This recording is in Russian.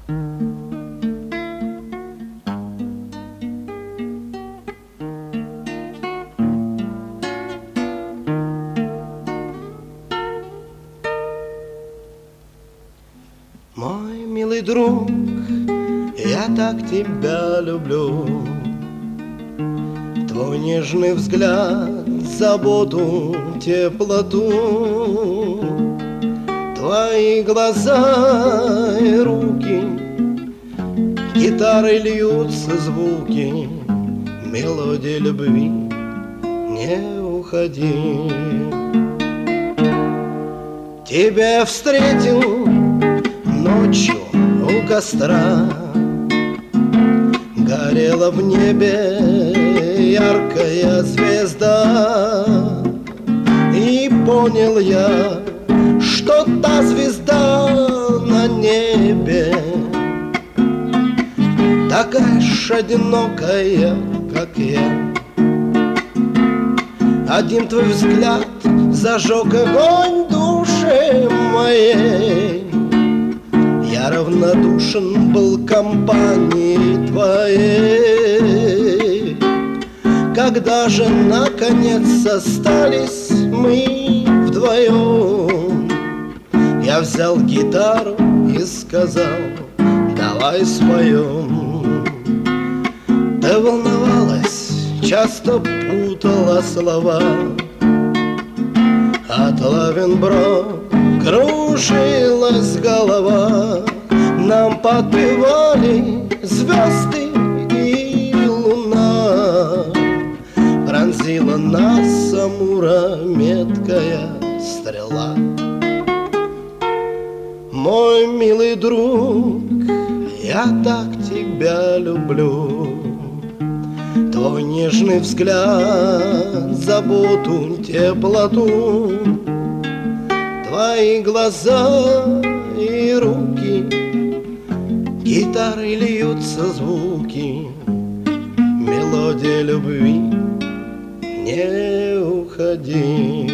Мой милый друг, я так тебя люблю. Твой нежный взгляд, заботу, теплоту, твои глаза и руки, гитарой льются звуки, мелодии любви, не уходи. Тебя я встретил ночью у костра, горела в небе яркая звезда, и понял я, что та звезда на небе такая ж одинокая, как я. Один твой взгляд зажег огонь в душе моей. Я равнодушен был компании твоей. Когда же наконец остались мы вдвоем, я взял гитару и сказал: давай споем. Ты волновалась, часто путала слова, от Лавенбро кружилась голова. Нам подпевали звезды и луна, пронзила нас Амура меткая стрела. Мой милый друг, я так тебя люблю. Твой нежный взгляд, заботу, теплоту, твои глаза и руки, гитары льются звуки, мелодия любви, не уходи.